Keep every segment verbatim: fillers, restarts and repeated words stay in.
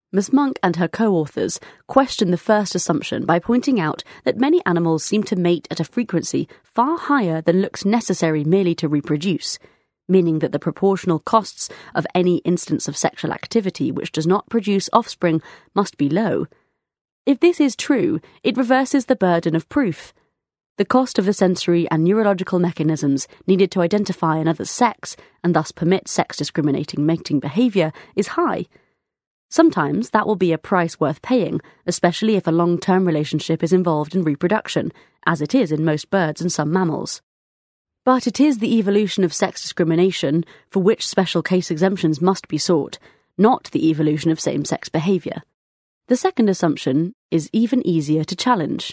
Miz Monk and her co-authors question the first assumption by pointing out that many animals seem to mate at a frequency far higher than looks necessary merely to reproduce, meaning that the proportional costs of any instance of sexual activity which does not produce offspring must be low. If this is true, it reverses the burden of proof. The cost of the sensory and neurological mechanisms needed to identify another's sex, and thus permit sex-discriminating mating behaviour, is high. Sometimes that will be a price worth paying, especially if a long-term relationship is involved in reproduction, as it is in most birds and some mammals. But it is the evolution of sex discrimination for which special case exemptions must be sought, not the evolution of same-sex behaviour. The second assumption is even easier to challenge.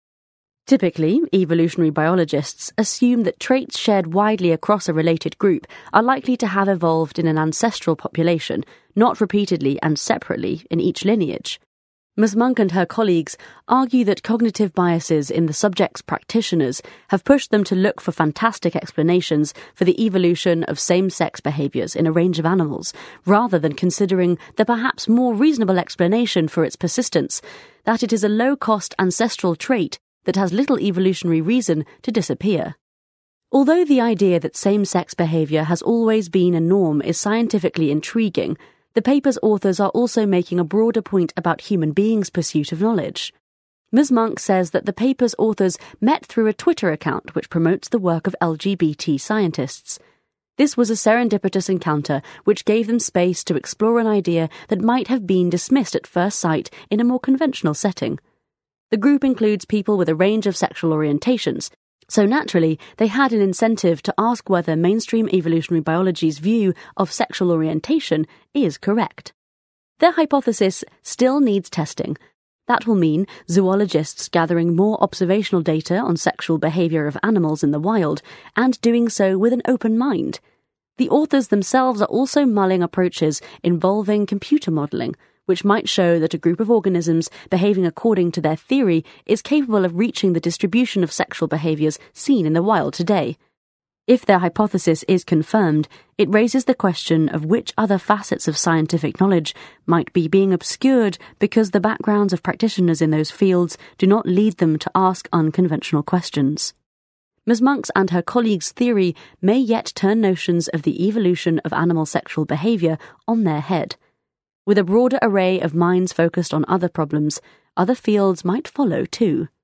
Typically, evolutionary biologists assume that traits shared widely across a related group are likely to have evolved in an ancestral population, not repeatedly and separately in each lineage. Miz Monk and her colleagues argue that cognitive biases in the subject's practitioners have pushed them to look for fantastic explanations for the evolution of same-sex behaviours in a range of animals, rather than considering the perhaps more reasonable explanation for its persistence, that it is a low-cost ancestral trait that has little evolutionary reason to disappear. Although the idea that same-sex behaviour has always been a norm is scientifically intriguing, the paper's authors are also making a broader point about human beings' pursuit of knowledge. Miz Monk says that the paper's authors met through a Twitter account which promotes the work of L G B T scientists. This was a serendipitous encounter which gave them space to explore an idea that might have been dismissed at first sight in a more conventional setting. The group includes people with a range of sexual orientations, so naturally they had an incentive to ask whether mainstream evolutionary biology's view of sexual orientation is correct. Their hypothesis still needs testing. That will mean zoologists gathering more observational data on sexual behaviour of animals in the wild, and doing so with an open mind. The authors themselves are also mulling approaches involving computer modelling, which might show that a group of organisms behaving according to their theory is capable of reaching the distribution of sexual behaviours seen in the wild today. If their hypothesis is confirmed, it raises the question of which other facets of scientific knowledge might be being obscured because the backgrounds of practitioners in those fields do not lead them to ask unconventional questions. Miz Monk's and her colleagues' theory may yet turn notions of the evolution of animal sexual behaviour on their head. With a broader array of minds focused on other problems, other fields might follow too.